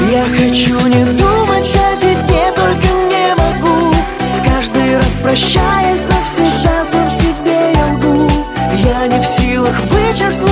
Я хочу не думать о тебе, только не могу. Каждый раз прощаясь навсегда, сам себе я лгу. Я не в силах вычеркнуть